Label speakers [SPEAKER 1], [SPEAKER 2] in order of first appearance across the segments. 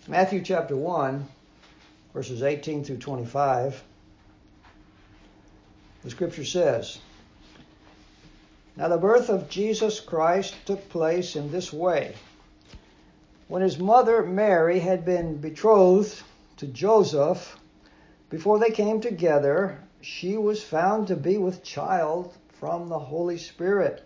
[SPEAKER 1] Matthew chapter 1, verses 18 through 25. The scripture says, "Now the birth of Jesus Christ took place in this way. When his mother Mary had been betrothed to Joseph, before they came together, she was found to be with child from the Holy Spirit.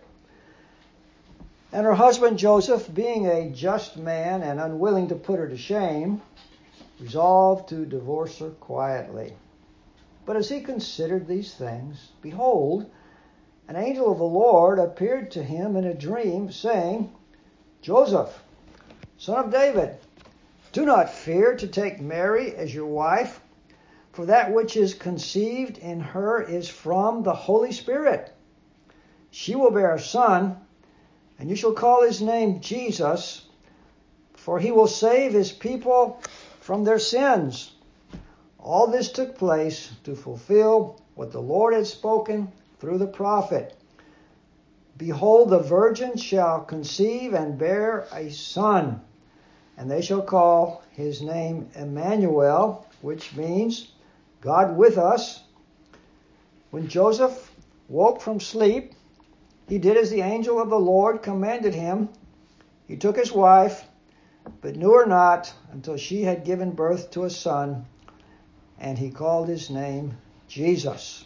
[SPEAKER 1] And her husband Joseph, being a just man and unwilling to put her to shame, resolved to divorce her quietly. But as he considered these things, behold, an angel of the Lord appeared to him in a dream, saying, 'Joseph, son of David, do not fear to take Mary as your wife, for that which is conceived in her is from the Holy Spirit. She will bear a son, and you shall call his name Jesus, for he will save his people from their sins.' All this took place to fulfill what the Lord had spoken through the prophet. 'Behold, the virgin shall conceive and bear a son, and they shall call his name Emmanuel,' which means God with us. When Joseph woke from sleep, he did as the angel of the Lord commanded him. He took his wife, but knew her not until she had given birth to a son, and he called his name Jesus."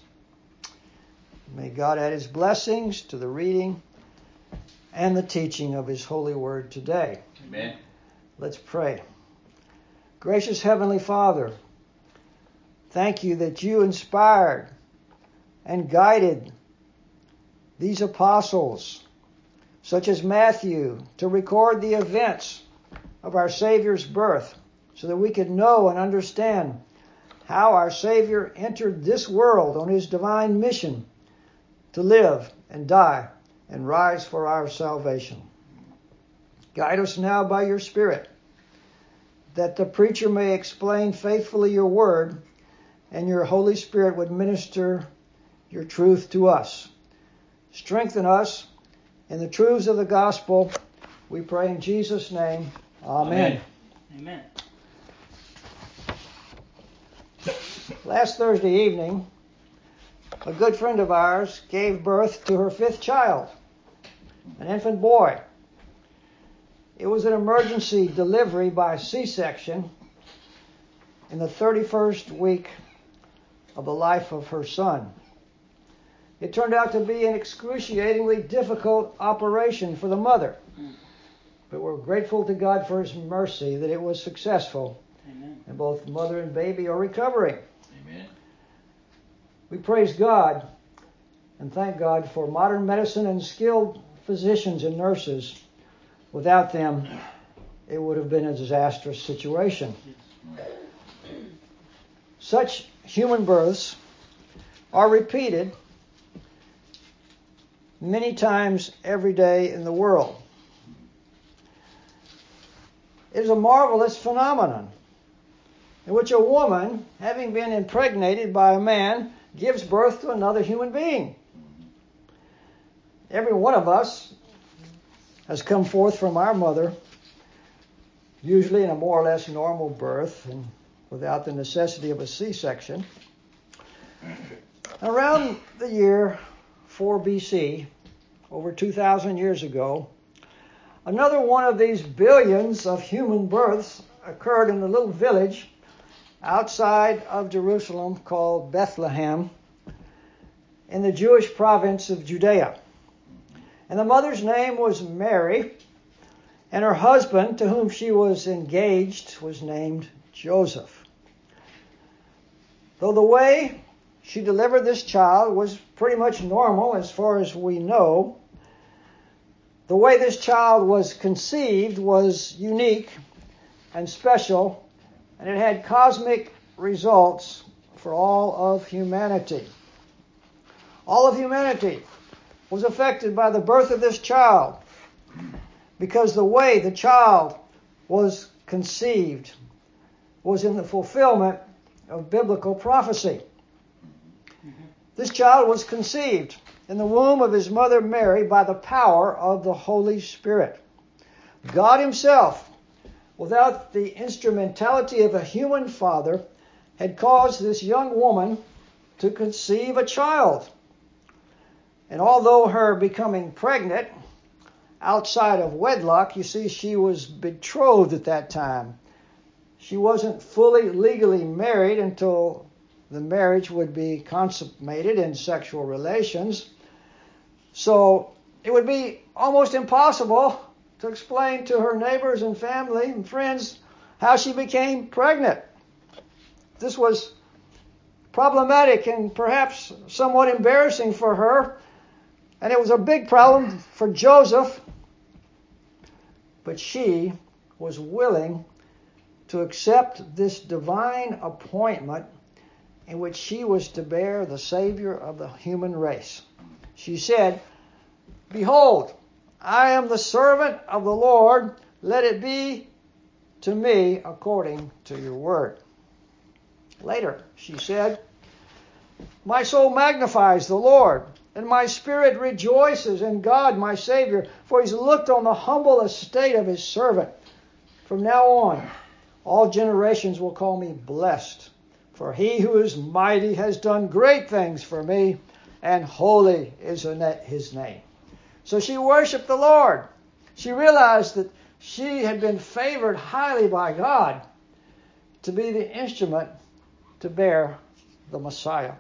[SPEAKER 1] May God add his blessings to the reading and the teaching of his holy word today.
[SPEAKER 2] Amen.
[SPEAKER 1] Let's pray. Gracious Heavenly Father, thank you that you inspired and guided these apostles, such as Matthew, to record the events of our Savior's birth, so that we could know and understand how our Savior entered this world on his divine mission to live and die and rise for our salvation. Guide us now by your Spirit, that the preacher may explain faithfully your word, and your Holy Spirit would minister your truth to us. Strengthen us in the truths of the gospel. We pray in Jesus' name. Amen.
[SPEAKER 2] Amen.
[SPEAKER 1] Last Thursday evening, a good friend of ours gave birth to her fifth child, an infant boy. It was an emergency delivery by C-section in the 31st week of the life of her son. It turned out to be an excruciatingly difficult operation for the mother, but we're grateful to God for his mercy that it was successful.
[SPEAKER 2] Amen.
[SPEAKER 1] And both mother and baby are recovering.
[SPEAKER 2] Amen.
[SPEAKER 1] We praise God and thank God for modern medicine and skilled physicians and nurses. Without them, it would have been a disastrous situation. Such human births are repeated many times every day in the world. It is a marvelous phenomenon in which a woman, having been impregnated by a man, gives birth to another human being. Every one of us has come forth from our mother, usually in a more or less normal birth and without the necessity of a C-section. Around the year 4 BC, over 2,000 years ago, another one of these billions of human births occurred in a little village outside of Jerusalem called Bethlehem in the Jewish province of Judea. And the mother's name was Mary, and her husband, to whom she was engaged, was named Joseph. Though the way she delivered this child was pretty much normal as far as we know, the way this child was conceived was unique and special, and it had cosmic results for all of humanity. All of humanity was affected by the birth of this child because the way the child was conceived was in the fulfillment of biblical prophecy. This child was conceived in the womb of his mother Mary by the power of the Holy Spirit. God himself without the instrumentality of a human father, had caused this young woman to conceive a child. And although her becoming pregnant outside of wedlock, you see, she was betrothed at that time. She wasn't fully legally married until the marriage would be consummated in sexual relations. So it would be almost impossible to explain to her neighbors and family and friends how she became pregnant. This was problematic and perhaps somewhat embarrassing for her, and it was a big problem for Joseph. But she was willing to accept this divine appointment in which she was to bear the Savior of the human race. She said, "Behold, I am the servant of the Lord. Let it be to me according to your word." Later, she said, "My soul magnifies the Lord, and my spirit rejoices in God my Savior, for he's looked on the humble estate of his servant. From now on, all generations will call me blessed, for he who is mighty has done great things for me, and holy is his name." So she worshiped the Lord. She realized that she had been favored highly by God to be the instrument to bear the Messiah.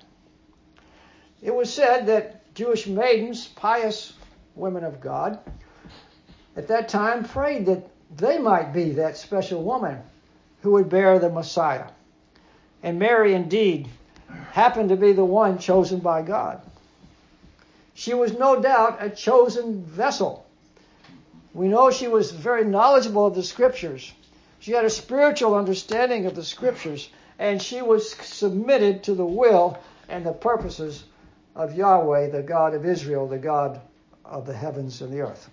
[SPEAKER 1] It was said that Jewish maidens, pious women of God, at that time prayed that they might be that special woman who would bear the Messiah. And Mary indeed happened to be the one chosen by God. She was no doubt a chosen vessel. We know she was very knowledgeable of the Scriptures. She had a spiritual understanding of the Scriptures, and she was submitted to the will and the purposes of Yahweh, the God of Israel, the God of the heavens and the earth.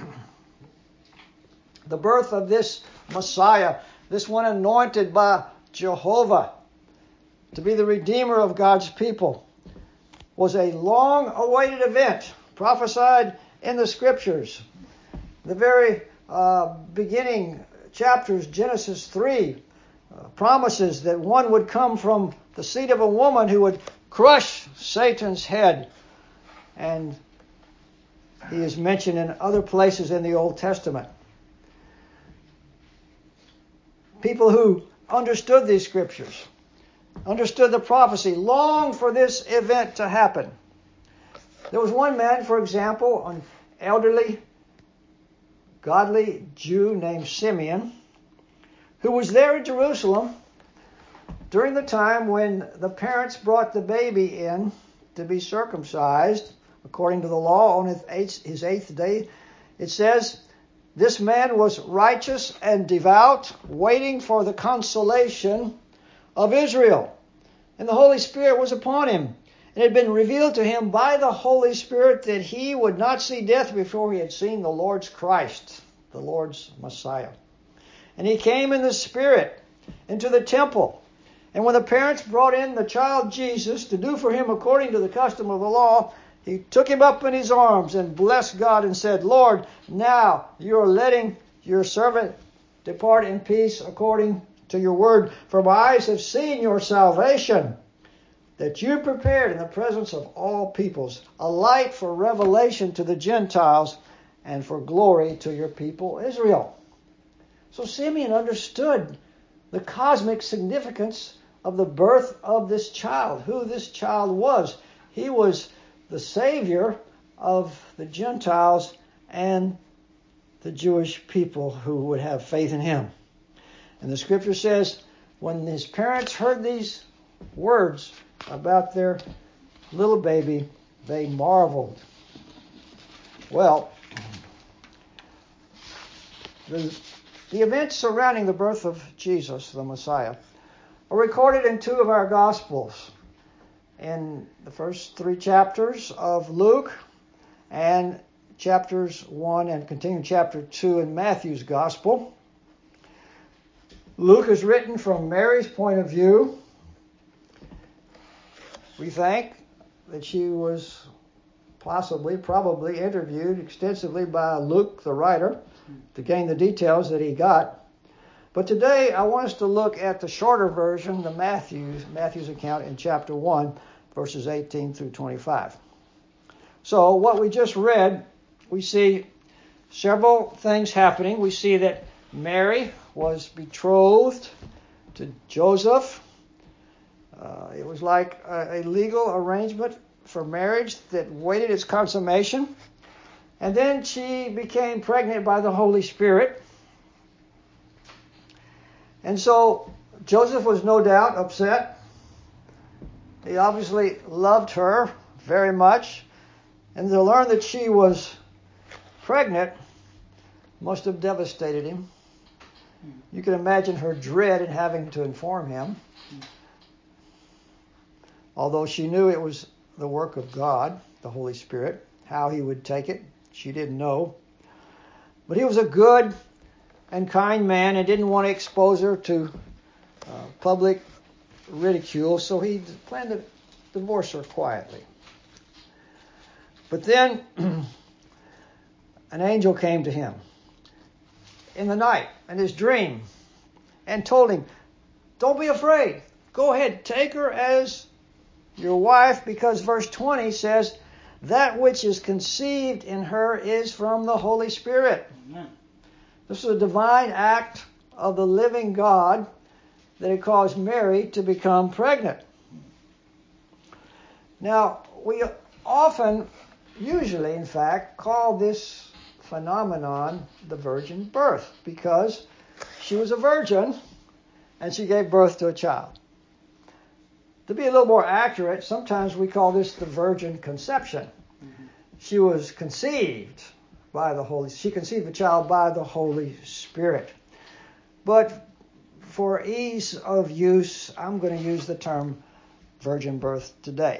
[SPEAKER 1] The birth of this Messiah, this one anointed by Jehovah to be the Redeemer of God's people, was a long-awaited event, prophesied in the Scriptures. The very beginning chapters, Genesis 3, promises that one would come from the seed of a woman who would crush Satan's head. And he is mentioned in other places in the Old Testament. People who understood these Scriptures, understood the prophecy, longed for this event to happen. There was one man, for example, an elderly, godly Jew named Simeon, who was there in Jerusalem during the time when the parents brought the baby in to be circumcised, according to the law, on his eighth day. It says, "This man was righteous and devout, waiting for the consolation of Israel. And the Holy Spirit was upon him. It had been revealed to him by the Holy Spirit that he would not see death before he had seen the Lord's Christ," the Lord's Messiah. "And he came in the Spirit into the temple. And when the parents brought in the child Jesus to do for him according to the custom of the law, he took him up in his arms and blessed God and said, 'Lord, now you are letting your servant depart in peace according to your word. For my eyes have seen your salvation, that you prepared in the presence of all peoples, a light for revelation to the Gentiles and for glory to your people Israel.'" So Simeon understood the cosmic significance of the birth of this child, who this child was. He was the Savior of the Gentiles and the Jewish people who would have faith in him. And the Scripture says, when his parents heard these words about their little baby, they marveled. Well, the events surrounding the birth of Jesus, the Messiah, are recorded in two of our Gospels. In the first 3 chapters of Luke and chapters 1 and continuing chapter 2 in Matthew's Gospel. Luke is written from Mary's point of view. We think that she was probably interviewed extensively by Luke, the writer, to gain the details that he got. But today I want us to look at the shorter version, the Matthew's account in chapter 1, verses 18 through 25. So what we just read, we see several things happening. We see that Mary was betrothed to Joseph. It was like a legal arrangement for marriage that waited its consummation. And then she became pregnant by the Holy Spirit. And so Joseph was no doubt upset. He obviously loved her very much. And to learn that she was pregnant must have devastated him. You can imagine her dread in having to inform him. Although she knew it was the work of God, the Holy Spirit, how he would take it, she didn't know. But he was a good and kind man and didn't want to expose her to public ridicule, so he planned to divorce her quietly. But then an angel came to him in the night in his dream and told him, "Don't be afraid. Go ahead, take her as your wife," because verse 20 says, "That which is conceived in her is from the Holy Spirit." Amen. This is a divine act of the living God that had caused Mary to become pregnant. Now, we often, usually in fact, call this phenomenon the virgin birth because she was a virgin and she gave birth to a child. To be a little more accurate, sometimes we call this the virgin conception. She was conceived by the she conceived a child by the Holy Spirit. But for ease of use, I'm going to use the term virgin birth today.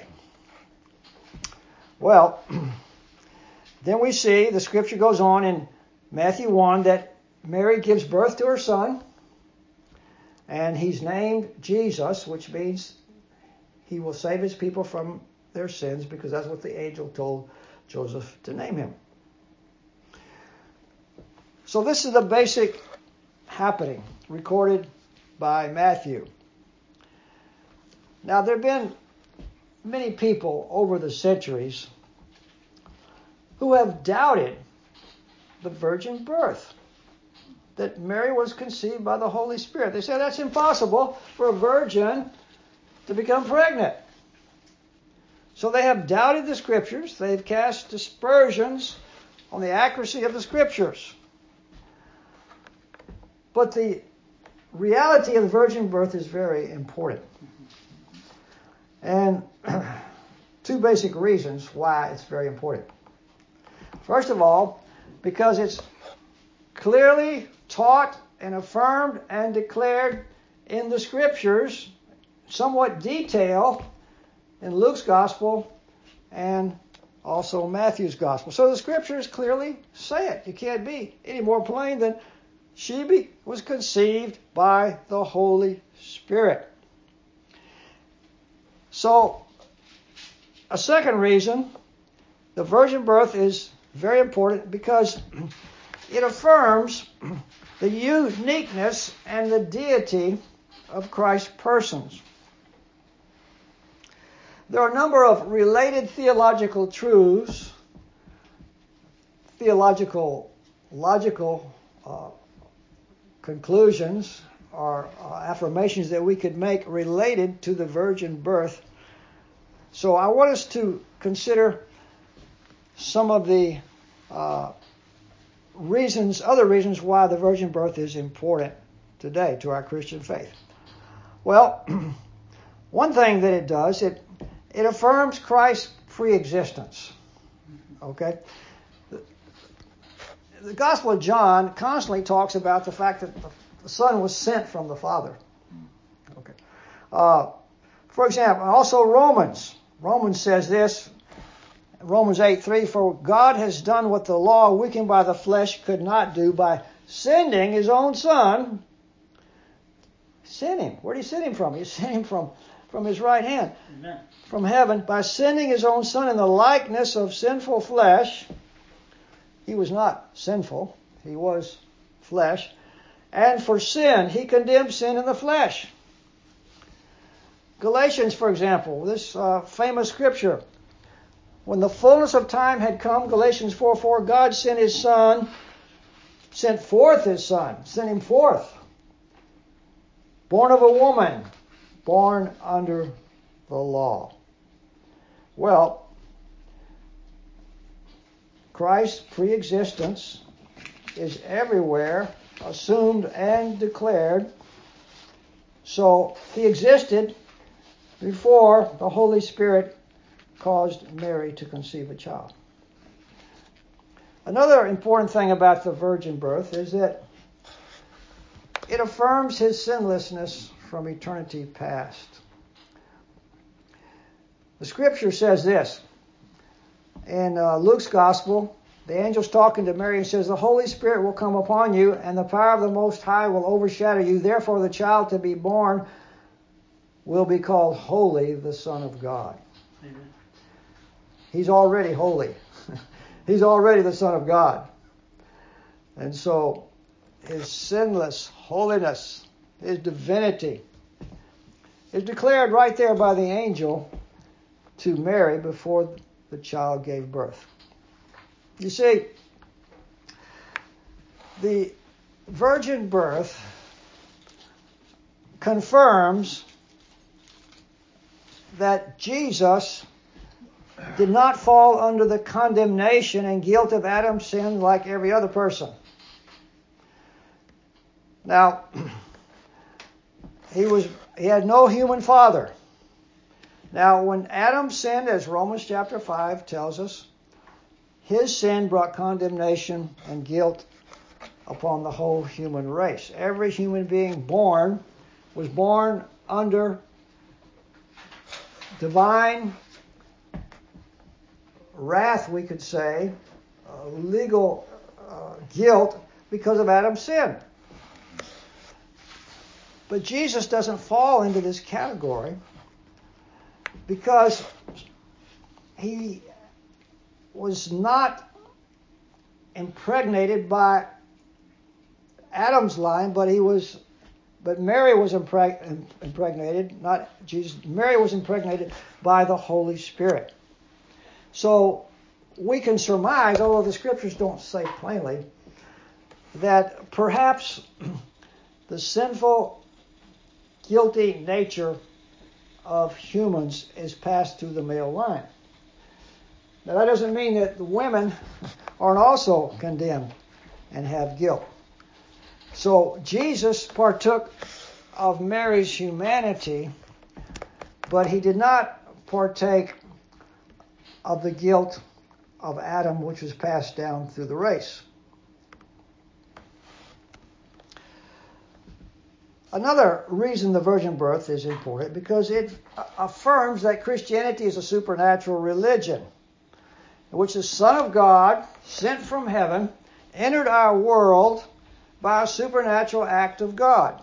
[SPEAKER 1] Well, then we see the scripture goes on in Matthew 1 that Mary gives birth to her son, and he's named Jesus, which means he will save his people from their sins, because that's what the angel told Joseph to name him. So this is the basic happening recorded by Matthew. Now, there have been many people over the centuries who have doubted the virgin birth, that Mary was conceived by the Holy Spirit. They say that's impossible for a virgin to become pregnant. So they have doubted the Scriptures. They've cast aspersions on the accuracy of the Scriptures. But the reality of the virgin birth is very important. And two basic reasons why it's very important. First of all, because it's clearly taught and affirmed and declared in the Scriptures, somewhat detailed in Luke's Gospel and also Matthew's Gospel. So the Scriptures clearly say it. You can't be any more plain than she was conceived by the Holy Spirit. So, a second reason, the virgin birth is very important because it affirms the uniqueness and the deity of Christ's persons. There are a number of related theological truths, logical conclusions or affirmations that we could make related to the virgin birth. So I want us to consider some of the other reasons why the virgin birth is important today to our Christian faith. Well, one thing that it does, it affirms Christ's pre-existence. Okay? The Gospel of John constantly talks about the fact that the Son was sent from the Father. Okay. For example, also Romans says this, Romans 8:3, "For God has done what the law, weakened by the flesh, could not do by sending His own Son." Sent Him. Where did He send Him from? He sent Him from His right hand. Amen. From heaven, by sending His own Son in the likeness of sinful flesh. He was not sinful. He was flesh. And for sin, he condemned sin in the flesh. Galatians, for example, this famous scripture. When the fullness of time had come, Galatians 4:4, God sent his Son, sent forth his Son, sent him forth, born of a woman, born under the law. Well, Christ's pre-existence is everywhere, assumed and declared. So he existed before the Holy Spirit caused Mary to conceive a child. Another important thing about the virgin birth is that it affirms his sinlessness from eternity past. The scripture says this in Luke's gospel. The angel's talking to Mary and says, the Holy Spirit will come upon you, and the power of the Most High will overshadow you. Therefore, the child to be born will be called Holy, the Son of God. Amen. He's already holy. He's already the Son of God. And so, his sinless holiness, his divinity, is declared right there by the angel to Mary before the child gave birth. You see, the virgin birth confirms that Jesus did not fall under the condemnation and guilt of Adam's sin like every other person. Now, he had no human father. Now, when Adam sinned, as Romans chapter 5 tells us, his sin brought condemnation and guilt upon the whole human race. Every human being born was born under divine wrath, we could say, legal guilt because of Adam's sin. But Jesus doesn't fall into this category because he was not impregnated by Adam's line, but Mary was impregnated, not Jesus. Mary was impregnated by the Holy Spirit. So we can surmise, although the scriptures don't say plainly, that perhaps the sinful, guilty nature of humans is passed through the male line. Now that doesn't mean that the women aren't also condemned and have guilt. So Jesus partook of Mary's humanity, but he did not partake of the guilt of Adam, which was passed down through the race. Another reason the virgin birth is important, because it affirms that Christianity is a supernatural religion, in which the Son of God, sent from heaven, entered our world by a supernatural act of God.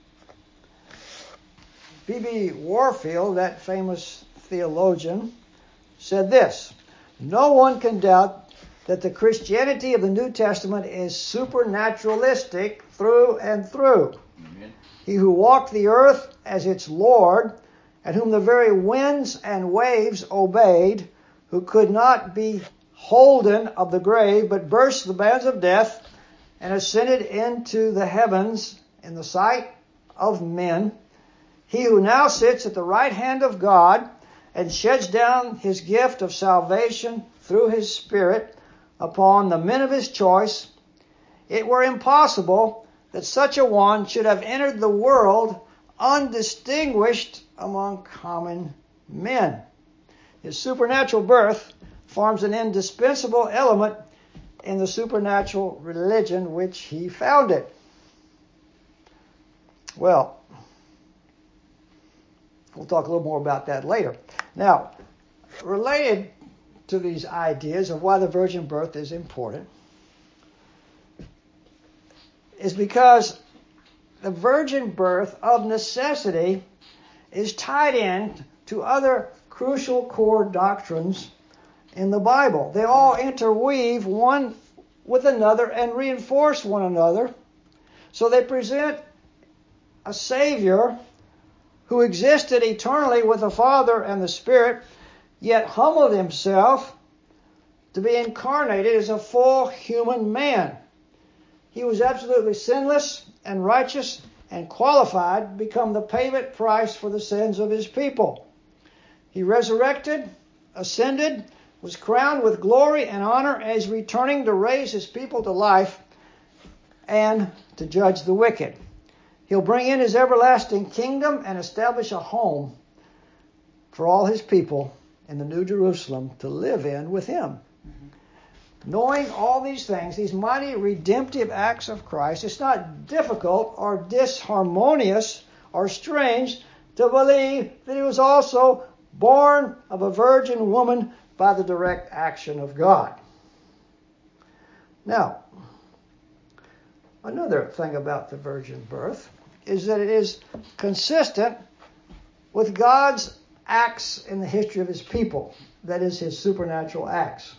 [SPEAKER 1] B.B. Warfield, that famous theologian, said this: no one can doubt that the Christianity of the New Testament is supernaturalistic through and through. Amen. He who walked the earth as its Lord, and whom the very winds and waves obeyed, who could not be holden of the grave, but burst the bands of death, and ascended into the heavens in the sight of men, he who now sits at the right hand of God, and sheds down his gift of salvation through his Spirit upon the men of his choice, it were impossible that such a one should have entered the world undistinguished among common men. His supernatural birth forms an indispensable element in the supernatural religion which he founded. Well, we'll talk a little more about that later. Now, related to these ideas of why the virgin birth is important is because the virgin birth of necessity is tied in to other crucial core doctrines in the Bible. They all interweave one with another and reinforce one another. So they present a Savior who existed eternally with the Father and the Spirit, yet humbled himself to be incarnated as a full human man. He was absolutely sinless and righteous and qualified to become the payment price for the sins of his people. He resurrected, ascended, was crowned with glory and honor as returning to raise his people to life and to judge the wicked. He'll bring in his everlasting kingdom and establish a home for all his people in the New Jerusalem to live in with him. Knowing all these things, these mighty redemptive acts of Christ, it's not difficult or disharmonious or strange to believe that he was also born of a virgin woman by the direct action of God. Now, another thing about the virgin birth is that it is consistent with God's acts in the history of his people, that is, his supernatural acts.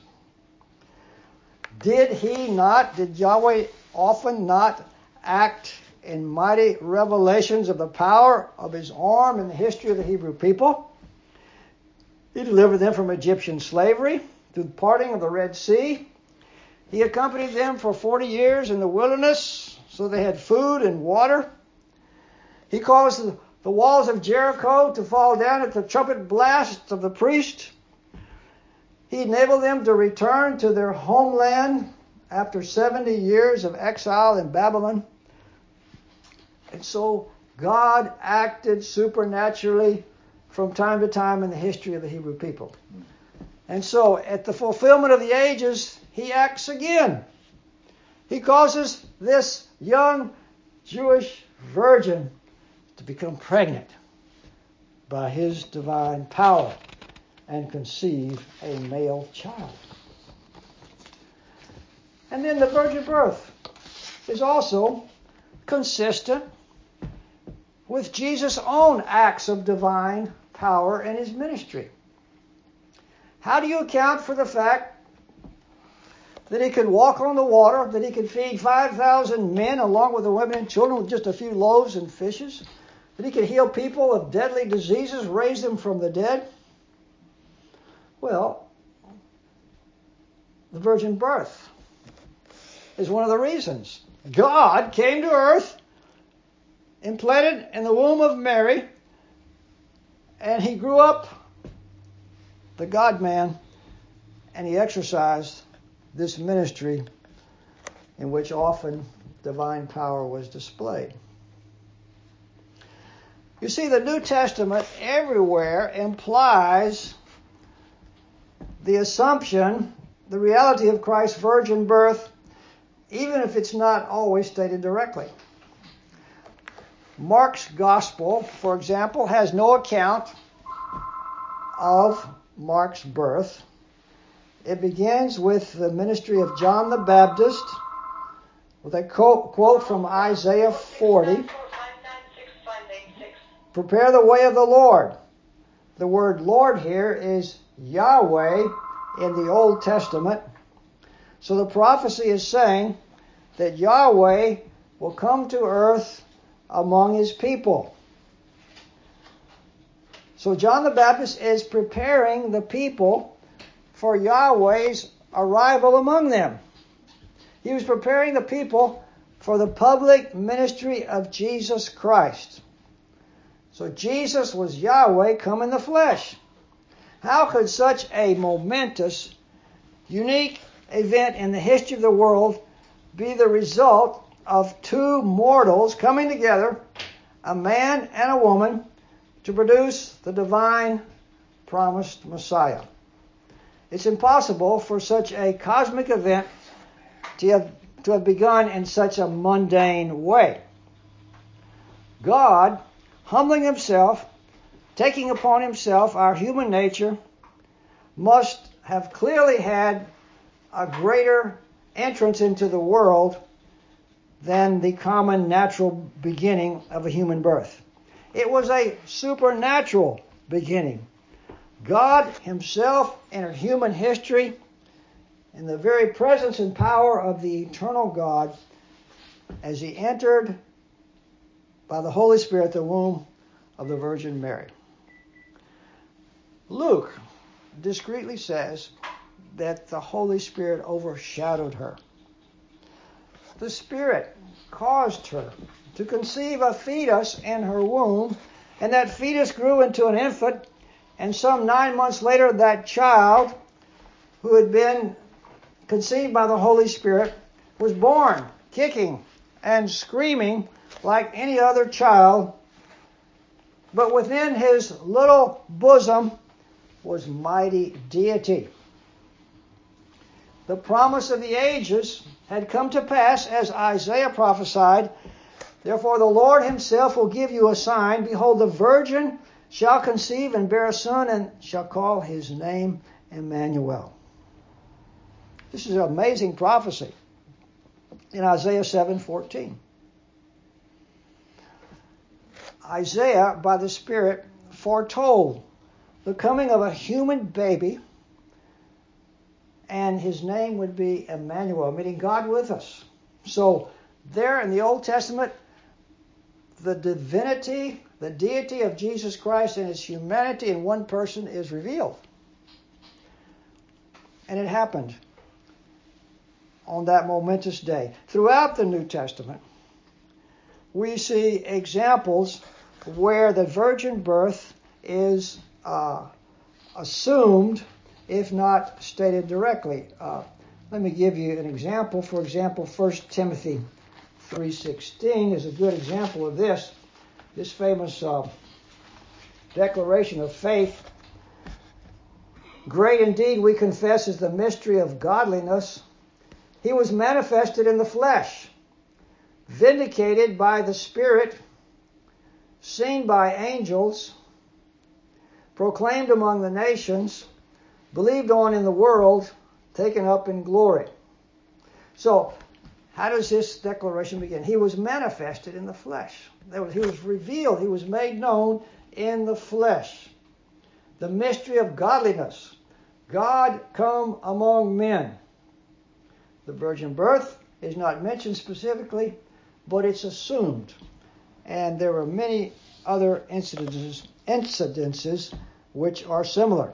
[SPEAKER 1] Did Yahweh often not act in mighty revelations of the power of his arm in the history of the Hebrew people? He delivered them from Egyptian slavery through the parting of the Red Sea. He accompanied them for 40 years in the wilderness so they had food and water. He caused the walls of Jericho to fall down at the trumpet blast of the priest. He enabled them to return to their homeland after 70 years of exile in Babylon. And so God acted supernaturally from time to time in the history of the Hebrew people. And so at the fulfillment of the ages, he acts again. He causes this young Jewish virgin to become pregnant by his divine power and conceive a male child. And then the virgin birth is also consistent with Jesus' own acts of divine power in his ministry. How do you account for the fact that he could walk on the water, that he could feed 5,000 men along with the women and children with just a few loaves and fishes, that he could heal people of deadly diseases, raise them from the dead? Well, the virgin birth is one of the reasons. God came to earth, implanted in the womb of Mary, and he grew up, the God-man, and he exercised this ministry in which often divine power was displayed. You see, the New Testament everywhere implies the assumption, the reality of Christ's virgin birth, even if it's not always stated directly. Mark's gospel, for example, has no account of Mark's birth. It begins with the ministry of John the Baptist, with a quote from Isaiah 40. Prepare the way of the Lord. The word Lord here is Yahweh in the Old Testament. So the prophecy is saying that Yahweh will come to earth among his people. So John the Baptist is preparing the people for Yahweh's arrival among them. He was preparing the people for the public ministry of Jesus Christ. So Jesus was Yahweh come in the flesh. How could such a momentous, unique event in the history of the world be the result of two mortals coming together, a man and a woman, to produce the divine promised Messiah? It's impossible for such a cosmic event to have begun in such a mundane way. God, humbling himself, taking upon himself our human nature, must have clearly had a greater entrance into the world than the common natural beginning of a human birth. It was a supernatural beginning. God himself entered human history in the very presence and power of the eternal God as he entered by the Holy Spirit the womb of the Virgin Mary. Luke discreetly says that the Holy Spirit overshadowed her. The Spirit caused her to conceive a fetus in her womb, and that fetus grew into an infant, and some 9 months later that child, who had been conceived by the Holy Spirit, was born, kicking and screaming like any other child, but within his little bosom was mighty deity. The promise of the ages had come to pass as Isaiah prophesied. Therefore the Lord himself will give you a sign. Behold, the virgin shall conceive and bear a son, and shall call his name Emmanuel. This is an amazing prophecy in Isaiah 7:14. Isaiah, by the Spirit, foretold the coming of a human baby, and his name would be Emmanuel, meaning God with us. So there in the Old Testament, the divinity, the deity of Jesus Christ and his humanity in one person is revealed. And it happened on that momentous day. Throughout the New Testament, we see examples where the virgin birth is assumed, if not stated directly. Let me give you an example. For example, 1 Timothy 3:16 is a good example of this. This famous declaration of faith. Great indeed, we confess, is the mystery of godliness. He was manifested in the flesh, vindicated by the Spirit, seen by angels, proclaimed among the nations, believed on in the world, taken up in glory. So, how does this declaration begin? He was manifested in the flesh. He was revealed. He was made known in the flesh. The mystery of godliness. God come among men. The virgin birth is not mentioned specifically, but it's assumed. And there are many other incidences which are similar.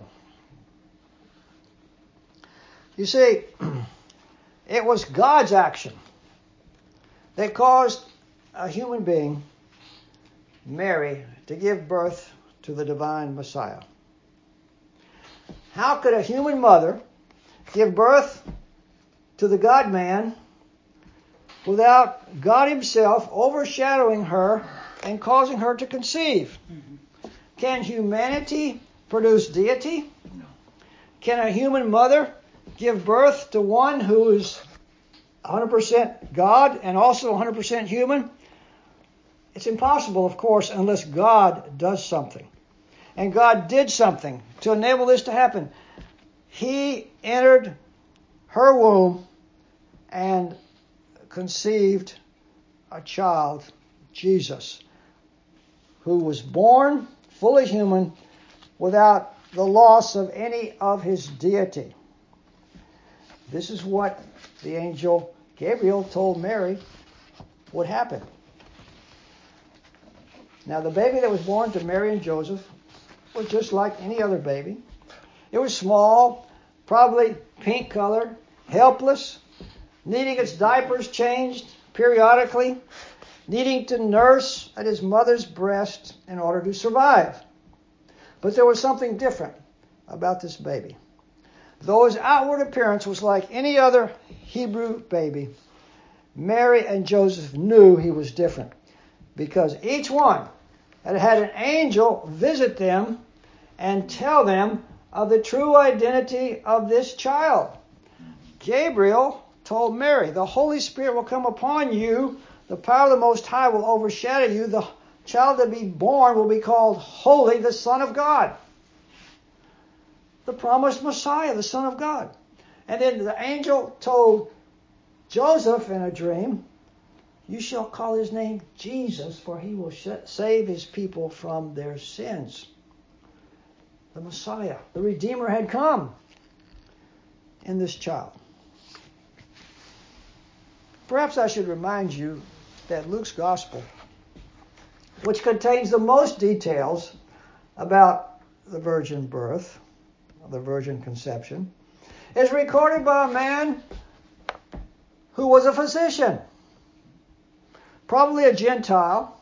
[SPEAKER 1] You see, it was God's action that caused a human being, Mary, to give birth to the divine Messiah. How could a human mother give birth to the God-man without God himself overshadowing her and causing her to conceive? Can humanity produce deity? No. Can a human mother give birth to one who is 100% God and also 100% human? It's impossible, of course, unless God does something. And God did something to enable this to happen. He entered her womb and conceived a child, Jesus, who was born fully human without the loss of any of his deity. This is what the angel Gabriel told Mary would happen. Now, the baby that was born to Mary and Joseph was just like any other baby. It was small, probably pink colored, helpless, needing its diapers changed periodically, needing to nurse at his mother's breast in order to survive. But there was something different about this baby. Though his outward appearance was like any other Hebrew baby, Mary and Joseph knew he was different, because each one had had an angel visit them and tell them of the true identity of this child. Gabriel told Mary, the Holy Spirit will come upon you, the power of the Most High will overshadow you, the child to be born will be called Holy, the Son of God. The promised Messiah, the Son of God. And then the angel told Joseph in a dream, you shall call his name Jesus, for he will save his people from their sins. The Messiah, the Redeemer, had come in this child. Perhaps I should remind you that Luke's Gospel, which contains the most details about the virgin birth, the virgin conception, is recorded by a man who was a physician, probably a Gentile.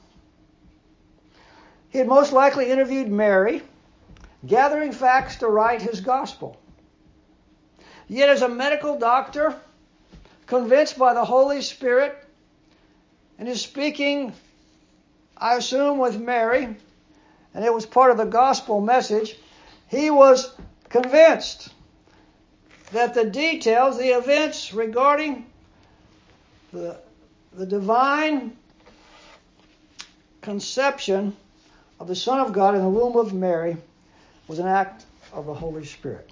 [SPEAKER 1] He had most likely interviewed Mary, gathering facts to write his gospel. Yet as a medical doctor, convinced by the Holy Spirit, and is speaking, I assume, with Mary, and it was part of the gospel message, he was convinced that the details, the events regarding the divine conception of the Son of God in the womb of Mary was an act of the Holy Spirit.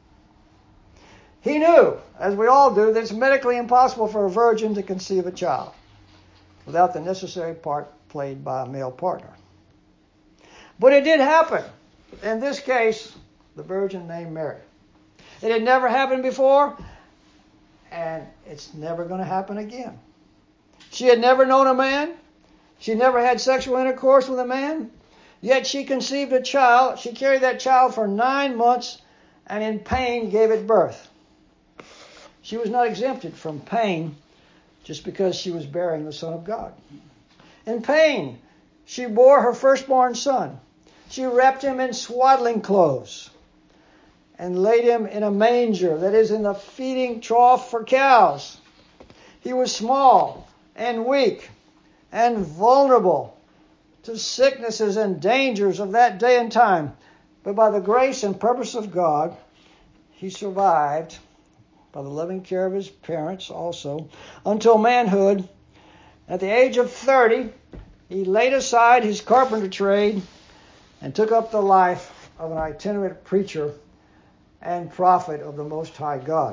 [SPEAKER 1] He knew, as we all do, that it's medically impossible for a virgin to conceive a child without the necessary part played by a male partner. But it did happen. In this case, the virgin named Mary. It had never happened before, and it's never going to happen again. She had never known a man. She never had sexual intercourse with a man. Yet she conceived a child. She carried that child for 9 months and in pain gave it birth. She was not exempted from pain just because she was bearing the Son of God. In pain, she bore her firstborn son. She wrapped him in swaddling clothes and laid him in a manger, that is, in the feeding trough for cows. He was small and weak and vulnerable to sicknesses and dangers of that day and time. But by the grace and purpose of God, he survived, by the loving care of his parents also, until manhood. At the age of 30, he laid aside his carpenter trade and took up the life of an itinerant preacher and prophet of the Most High God.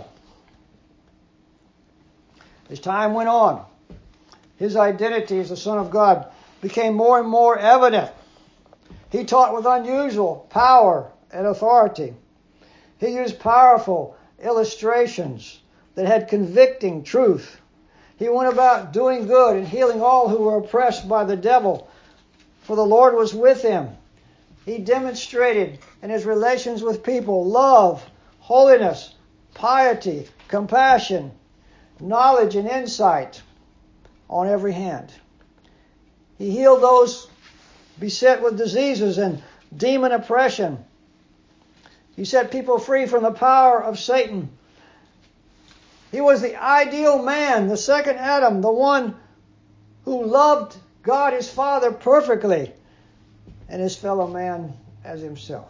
[SPEAKER 1] As time went on, his identity as the Son of God became more and more evident. He taught with unusual power and authority. He used powerful illustrations that had convicting truth. He went about doing good and healing all who were oppressed by the devil, for the Lord was with him. He demonstrated in his relations with people love, holiness, piety, compassion, knowledge, and insight on every hand. He healed those beset with diseases and demon oppression. He set people free from the power of Satan. He was the ideal man, the second Adam, the one who loved God his Father perfectly and his fellow man as himself.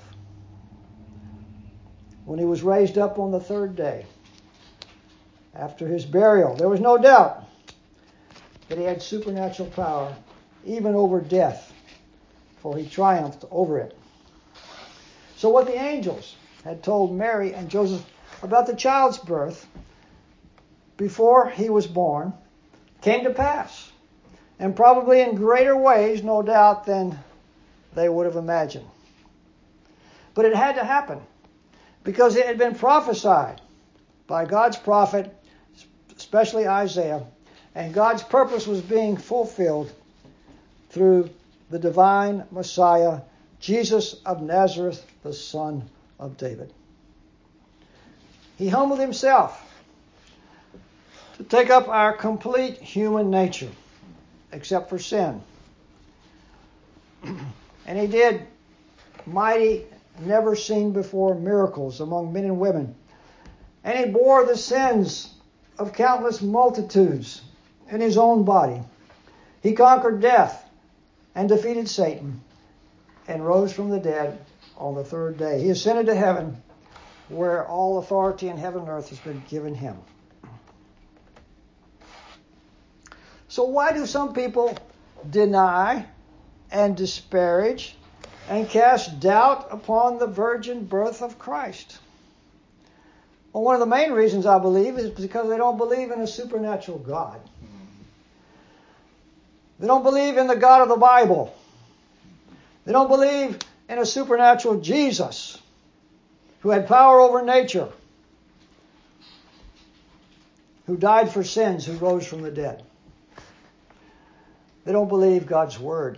[SPEAKER 1] When he was raised up on the third day, after his burial, there was no doubt that he had supernatural power, even over death, for he triumphed over it. So what the angels had told Mary and Joseph about the child's birth before he was born came to pass, and probably in greater ways, no doubt, than they would have imagined. But it had to happen because it had been prophesied by God's prophet, especially Isaiah, and God's purpose was being fulfilled through the divine Messiah, Jesus of Nazareth, the Son of David. He humbled himself to take up our complete human nature, except for sin. And he did mighty, never seen before miracles among men and women. And he bore the sins of countless multitudes in his own body. He conquered death and defeated Satan and rose from the dead on the third day. He ascended to heaven, where all authority in heaven and earth has been given him. So why do some people deny and disparage and cast doubt upon the virgin birth of Christ? Well, one of the main reasons, I believe, is because they don't believe in a supernatural God. They don't believe in the God of the Bible. They don't believe in a supernatural Jesus who had power over nature. who died for sins, who rose from the dead. They don't believe God's word.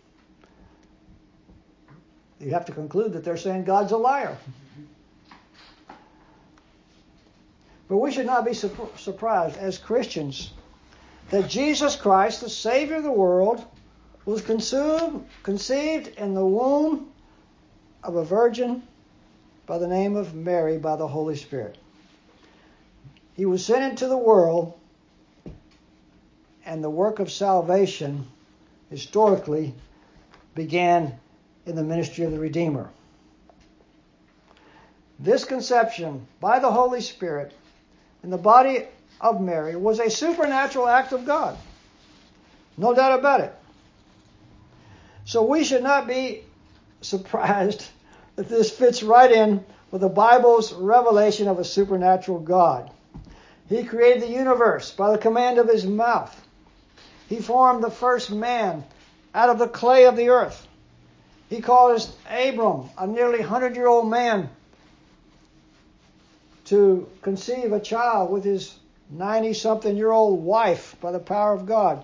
[SPEAKER 1] You have to conclude that they're saying God's a liar. But we should not be surprised as Christians that Jesus Christ, the Savior of the world, was conceived in the womb of a virgin by the name of Mary by the Holy Spirit. He was sent into the world, and the work of salvation historically began in the ministry of the Redeemer. This conception by the Holy Spirit in the body of Mary was a supernatural act of God. No doubt about it. So we should not be surprised that this fits right in with the Bible's revelation of a supernatural God. He created the universe by the command of his mouth. He formed the first man out of the clay of the earth. He caused Abram, a nearly 100-year-old man, to conceive a child with his 90-something-year-old wife by the power of God.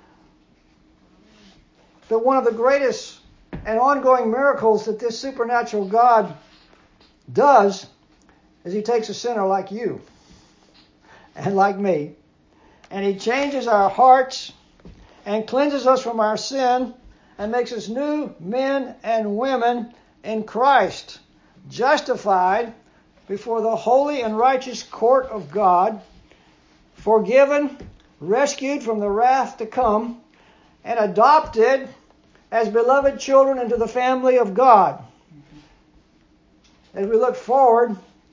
[SPEAKER 1] But one of the greatest and ongoing miracles that this supernatural God does is he takes a sinner like you and like me, and he changes our hearts and cleanses us from our sin and makes us new men and women in Christ, justified before the holy and righteous court of God, forgiven, rescued from the wrath to come, and adopted as beloved children into the family of God. As we look forward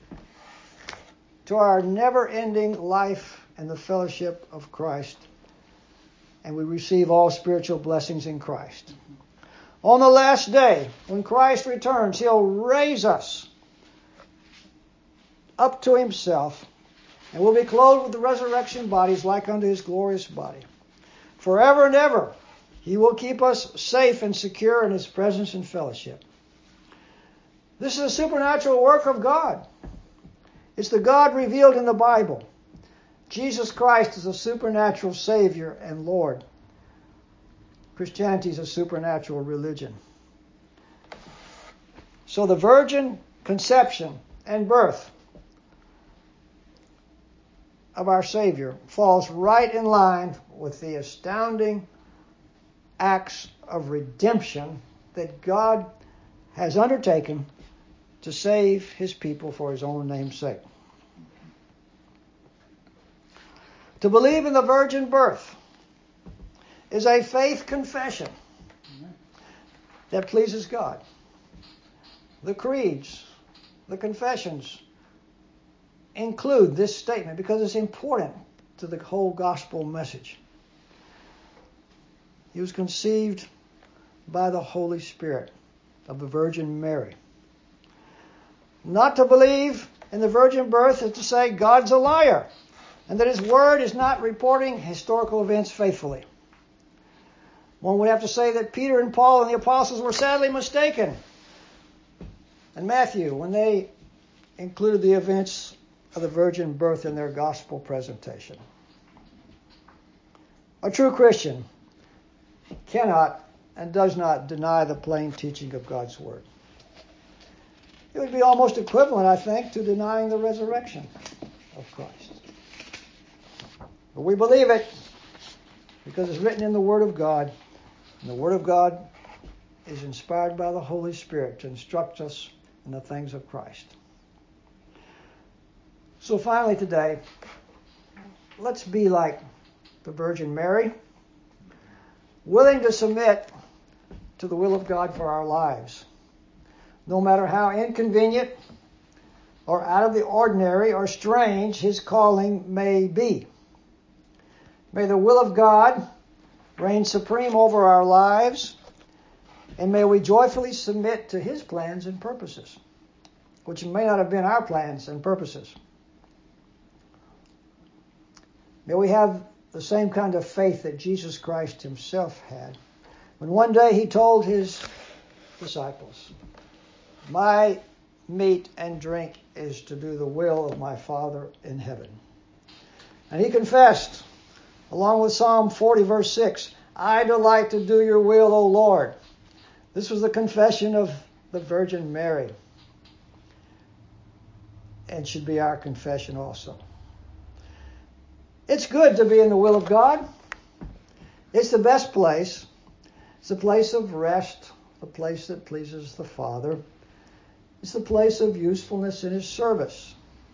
[SPEAKER 1] to our never-ending life in the fellowship of Christ, and we receive all spiritual blessings in Christ. On the last day, when Christ returns, he'll raise us up to himself, and we'll be clothed with the resurrection bodies like unto his glorious body. Forever and ever, he will keep us safe and secure in his presence and fellowship. This is a supernatural work of God. It's the God revealed in the Bible. Jesus Christ is a supernatural Savior and Lord. Christianity is a supernatural religion. So the virgin conception and birth of our Savior falls right in line with the astounding acts of redemption that God has undertaken to save his people for his own name's sake. To believe in the virgin birth is a faith confession that pleases God. The creeds, the confessions include this statement because it's important to the whole gospel message. He was conceived by the Holy Spirit of the Virgin Mary. Not to believe in the virgin birth is to say God's a liar and that his word is not reporting historical events faithfully. One would have to say that Peter and Paul and the apostles were sadly mistaken, and Matthew, when they included the events of the virgin birth in their gospel presentation. A true Christian cannot and does not deny the plain teaching of God's word. It would be almost equivalent, I think, to denying the resurrection of Christ. But we believe it because it's written in the Word of God, and the Word of God is inspired by the Holy Spirit to instruct us in the things of Christ. So finally today, let's be like the Virgin Mary, willing to submit to the will of God for our lives, no matter how inconvenient or out of the ordinary or strange his calling may be. May the will of God reign supreme over our lives, and may we joyfully submit to his plans and purposes, which may not have been our plans and purposes. May we have the same kind of faith that Jesus Christ himself had when one day he told his disciples, "My meat and drink is to do the will of my Father in heaven." And he confessed, along with Psalm 40, verse 6, I delight to do your will, O Lord. This was the confession of the Virgin Mary, and should be our confession also. It's good to be in the will of God. It's the best place. It's the place of rest, the place that pleases the Father. It's the place of usefulness in His service.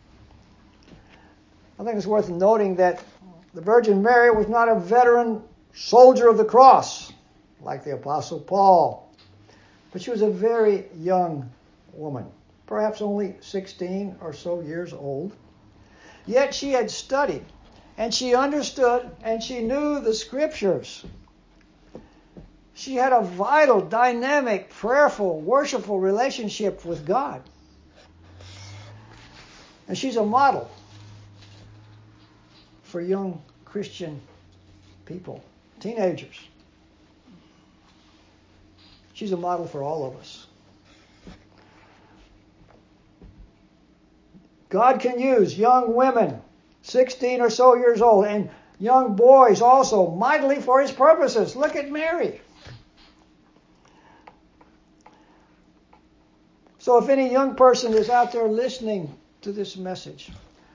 [SPEAKER 1] I think it's worth noting that the Virgin Mary was not a veteran soldier of the cross like the Apostle Paul, but she was a very young woman, perhaps only 16 or so years old. Yet she had studied, and she understood, and she knew the Scriptures. She had a vital, dynamic, prayerful, worshipful relationship with God. And she's a model for young Christian people, teenagers. She's a model for all of us. God can use young women, 16 or so years old, and young boys also, mightily for His purposes. Look at Mary. So if any young person is out there listening to this message,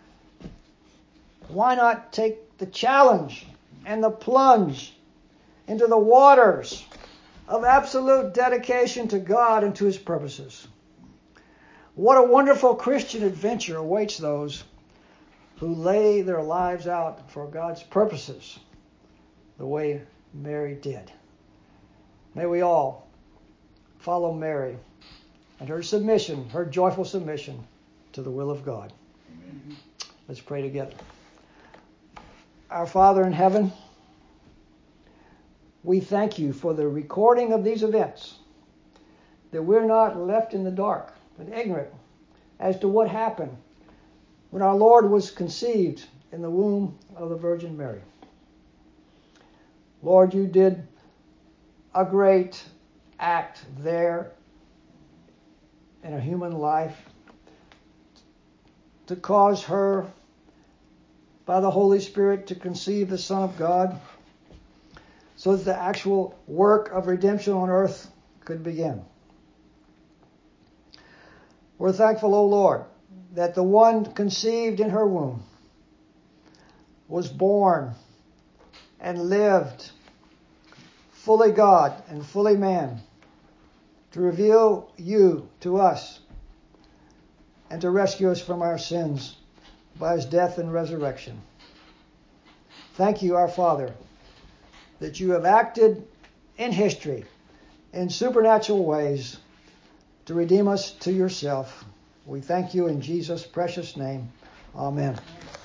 [SPEAKER 1] why not take the challenge and the plunge into the waters of absolute dedication to God and to His purposes? What a wonderful Christian adventure awaits those who lay their lives out for God's purposes the way Mary did. May we all follow Mary and her submission, her joyful submission to the will of God. Amen. Let's pray together. Our Father in heaven, we thank You for the recording of these events, that we're not left in the dark and ignorant as to what happened when our Lord was conceived in the womb of the Virgin Mary. Lord, You did a great act there in a human life to cause her, by the Holy Spirit, to conceive the Son of God, so that the actual work of redemption on earth could begin. We're thankful, O Lord, that the one conceived in her womb was born and lived fully God and fully man, to reveal You to us and to rescue us from our sins by His death and resurrection. Thank You, our Father, that You have acted in history in supernatural ways to redeem us to Yourself. We thank You in Jesus' precious name. Amen.